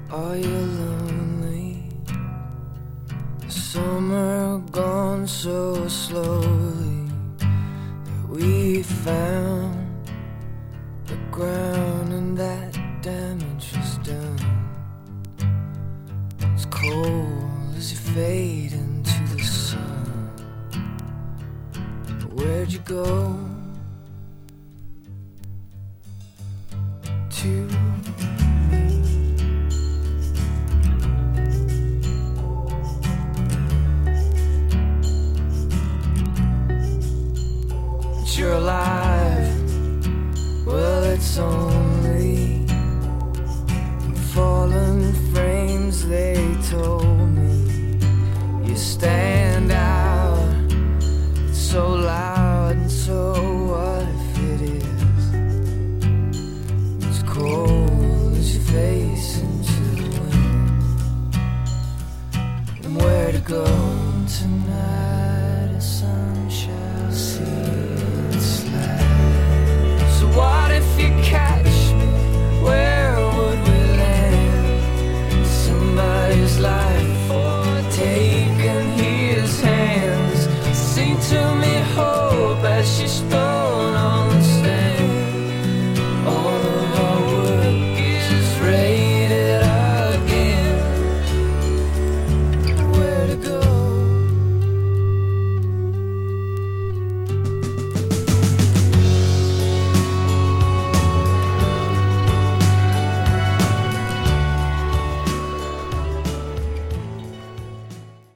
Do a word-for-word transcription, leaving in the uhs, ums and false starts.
Are you lonely? Summer gone so slowly that we found the ground and that damage was done. It's cold as you fade into the sun. Where'd you go? To you're alive, well it's only fallen frames, they told me. You stand out, it's so loud, and so what if it is? It's cold as you face into the wind. And where to go tonight, the sun shall see.